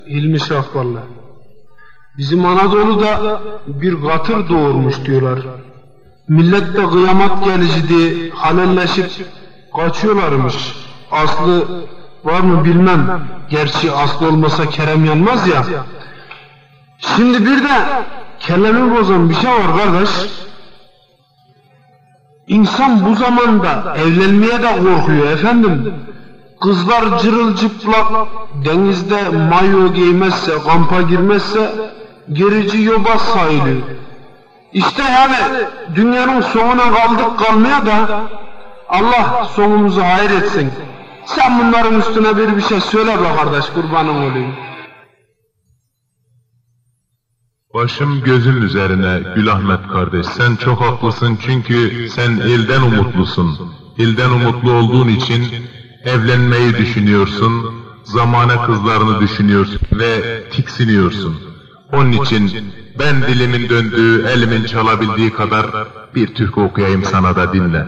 Hilmi Şahballı. Bizim Anadolu'da bir katır doğurmuş diyorlar. Millet de kıyamet gelici diye halelleşip kaçıyorlarmış. Aslı var mı bilmem. Gerçi aslı olmasa Kerem yanmaz ya. Şimdi bir de kellemi bozan bir şey var kardeş. İnsan bu zamanda evlenmeye de korkuyor efendim. Kızlar cırılcıplak denizde mayo giymezse, kampa girmezse gerici yobaz sayılıyor. İşte yani dünyanın sonuna kaldık kalmaya da Allah sonumuzu hayır etsin. Sen bunların üstüne bir şey söyle be kardeş, kurbanım olayım. Başım gözün üzerine Gül Ahmet kardeş, sen çok haklısın çünkü sen elden umutlusun. Elden umutlu olduğun için evlenmeyi düşünüyorsun, zamane kızlarını düşünüyorsun ve tiksiniyorsun. Onun için ben dilimin döndüğü, elimin çalabildiği kadar bir türkü okuyayım sana da dinle.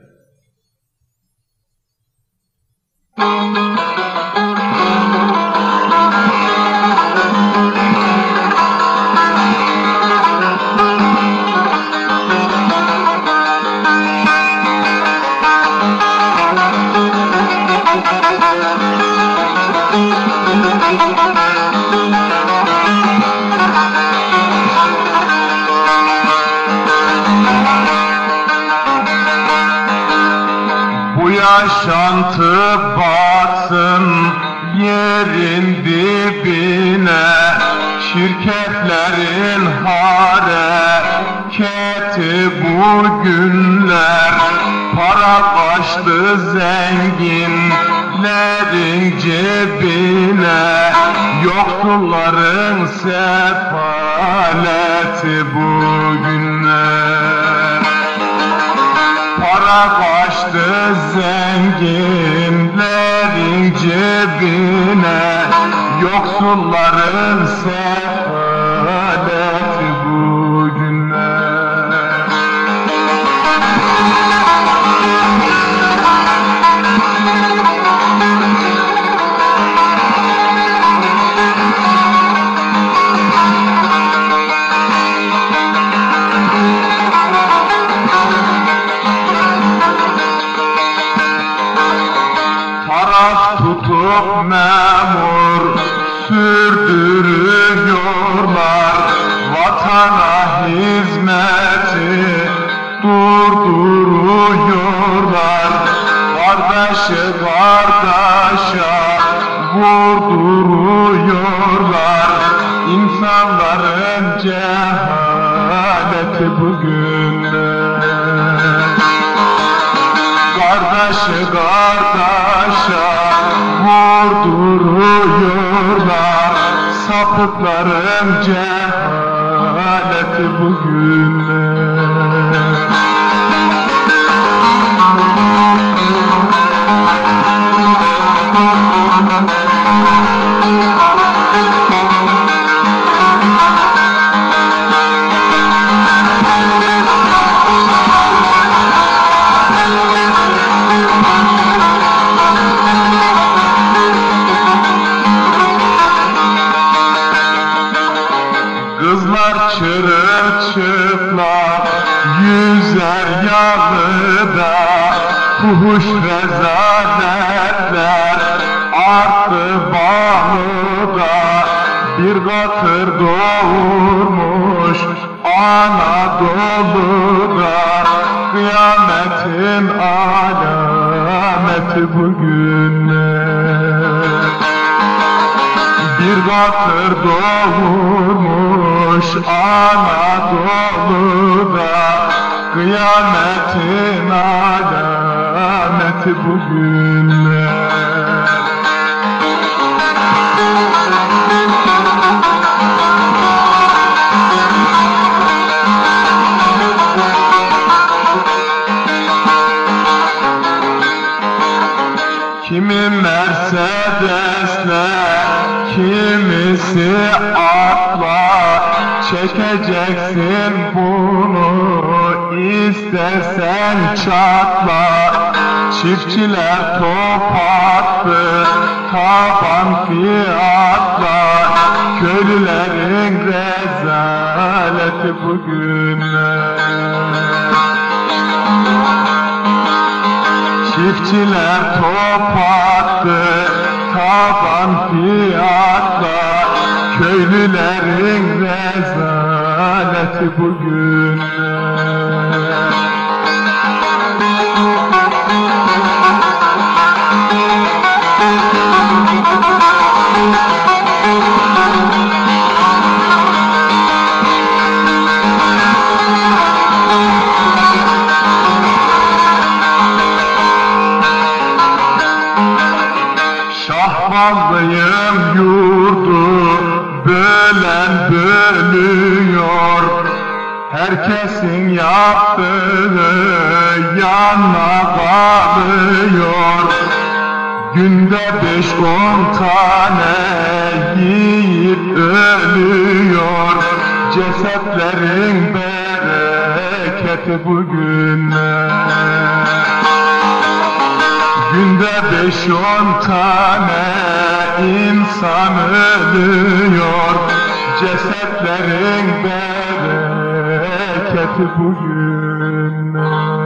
Yaşantı batsın yerin dibine, şirketlerin hareketi bugünler, para kaçtı zenginlerin cebine, yoksulların sefaleti bugünler. Para kaçtı zenginlerin cebine, yoksulların sefaleti bugünler. Memur sürdürüyorlar, vatana hizmeti durduruyorlar, kardeşi kardeşe vurduruyorlar, insanların cehaleti bugünler. Kardeşi kardeşe vurduruyorlar, sapıkların cehaleti bugünler. Çırılçıplak yüzer yalıda, fuhuş rezaletler arttı balıda. Bir katır doğurmuş Anadolu'da, kıyametin alameti bugünler. Bir katır doğurmuş Anadolu'da, kıyametin alameti bugünler. Kimi Mercedes'le, kimisi atla, çekeceksin bunu istersen çatla. Çiftçiler top attı, taban fiyatlar, köylülerin rezaleti bugünler. Çiftçiler top attı, taban fiyatlar, köylülerin rezaleti bugünler. Şahbazlıyım yurdu bölen bölüyor, herkesin yaptığı yanına kalıyor. Günde 5-10 tane yiğit ölüyor, cesetlerin bereketi bugünler. Günde 5-10 tane insan ölüyor, cesetlerin bereketi bugün.